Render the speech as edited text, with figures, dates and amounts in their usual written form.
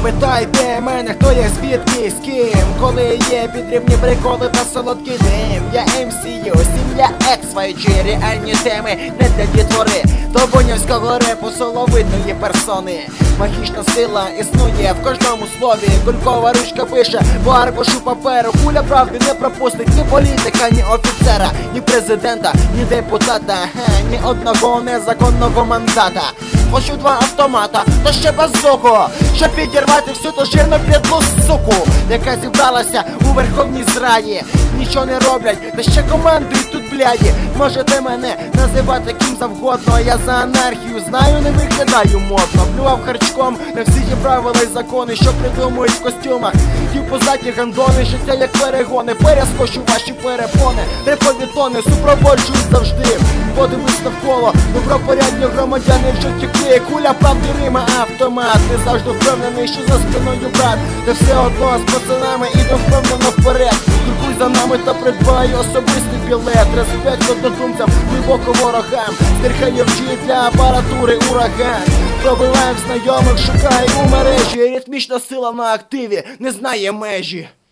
Питайте мене, хто я, звідки, з ким, коли є підрібні приколи та солодкий дим. Я MCU, сім'я XYG, реальні теми не для дітвори. До бунявського репу соловитної персони. Магічна сила існує в кожному слові. Кулькова ручка пише по аркушу паперу. Куля правди не пропустить ні політика, ні офіцера, ні президента, ні депутата, ні одного незаконного мандата. Хочу 2 автомата, та ще базуку, щоб підірвати всю ту жирну підлу суку, яка зібралася у Верховній Зраді. Нічого не роблять, та ще командують тут бляді. Можете мене називати ким завгодно, я за анархію знаю, не виглядаю модно. Плював харчком на всі ті правила й закони, що придумують в костюмах. Ті позаті гандони, життя як перегони. Перескочу ваші перепони, реповітони супроводжують завжди. Подивись навколо, добропорядні громадяни вже втекли. Куля правди Рима, автомат. Не завжди впевнений, що за спиною брат. Та все одно з пацанами іду впевнено вперед. Друкуй за нами та придбай особистий білет. Респект однодумцям, глибоко ворогам. Стерхаю вчить для апаратури ураган. Пробиваєм знайомих, шукаю у мережі. Ритмічна сила на активі не знає межі.